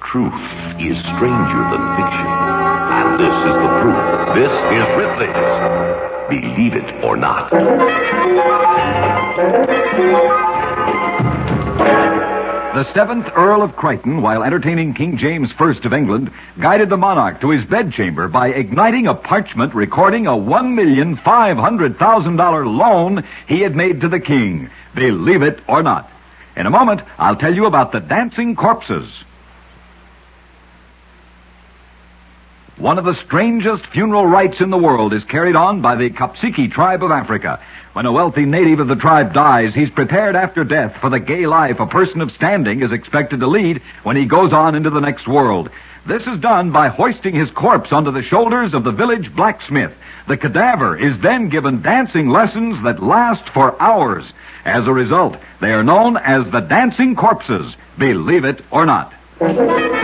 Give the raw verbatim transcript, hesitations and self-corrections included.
Truth is stranger than fiction. And this is the proof. This is Ripley's Believe It or Not. The seventh Earl of Crichton, while entertaining King James the First of England, guided the monarch to his bedchamber by igniting a parchment recording a one million five hundred thousand dollars loan he had made to the king. Believe it or not. In a moment, I'll tell you about the dancing corpses. One of the strangest funeral rites in the world is carried on by the Kapsiki tribe of Africa. When a wealthy native of the tribe dies, he's prepared after death for the gay life a person of standing is expected to lead when he goes on into the next world. This is done by hoisting his corpse onto the shoulders of the village blacksmith. The cadaver is then given dancing lessons that last for hours. As a result, they are known as the dancing corpses. Believe it or not.